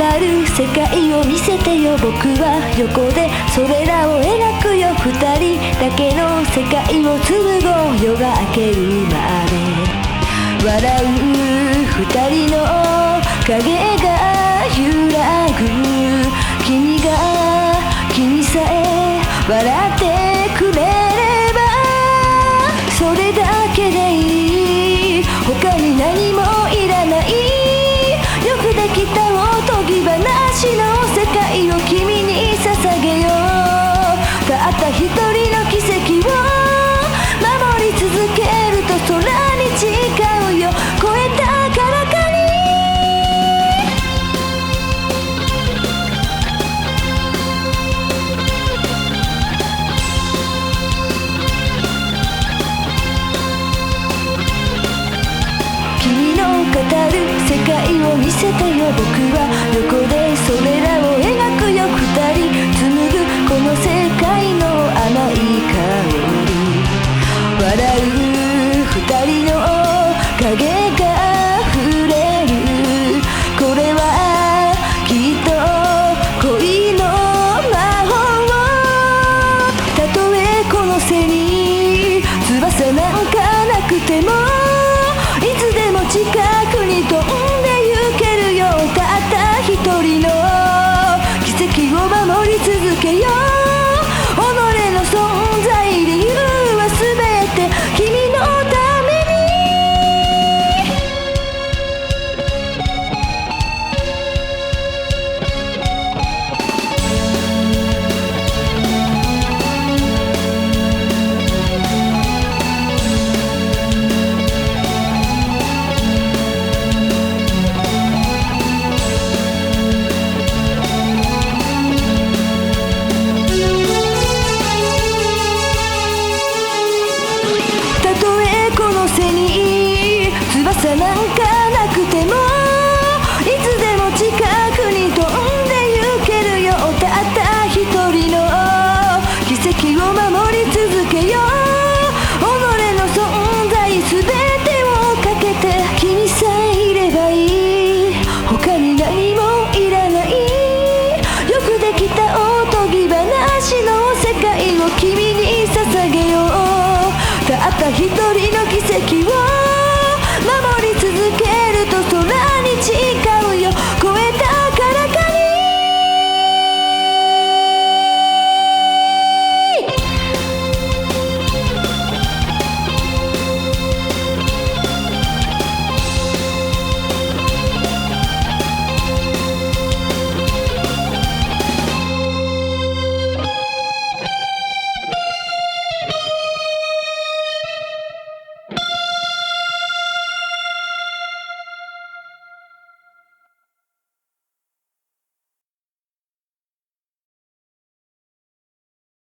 ある世界を見せてよ。僕は横でそれらを描くよ。二人だけの世界を紡ごう。夜が明けるまで笑う二人の影が揺らぐ。君さえ笑ってくれればそれだけでいい。他に何もいらない。よくできたおとぎ話の世界を君に捧げよう。たった一人の奇跡を守り続けると空に誓うよ。超えたからかに君の語る世界を見せてよ。僕は横でそれらを描くよ。二人紡ぐこの世界の甘い香り。笑う二人の影が触れる。これはきっと恋の魔法。たとえこの背に翼なんかなくてもいつでも近くに飛んで行けるよ。たった一人の奇跡を守り続けよう。己の存在理由は全て君のために。翼なんかなくてもいつでも近くに飛んで行けるよ。たった一人の奇跡を守り続けよう。己の存在全てをかけて君さえいればいい。他に何もいらない。よくできたおとぎ話の世界を君に捧げよう。たった一人の奇跡を守り続けると空に誓うよ。